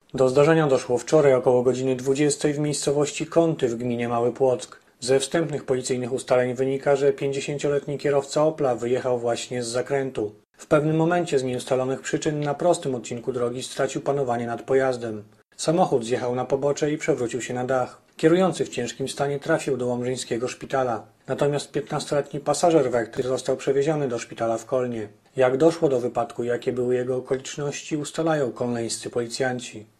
Do zdarzenia doszło wczoraj około godziny 20 w miejscowości Kąty w gminie Mały Płock. Ze wstępnych policyjnych ustaleń wynika, że 50-letni kierowca Opla wyjechał właśnie z zakrętu. W pewnym momencie z nieustalonych przyczyn na prostym odcinku drogi stracił panowanie nad pojazdem. Samochód zjechał na pobocze i przewrócił się na dach. Kierujący w ciężkim stanie trafił do łomżyńskiego szpitala. Natomiast 15-letni pasażer Vectry został przewieziony do szpitala w Kolnie. Jak doszło do wypadku i jakie były jego okoliczności, ustalają kolneńscy policjanci.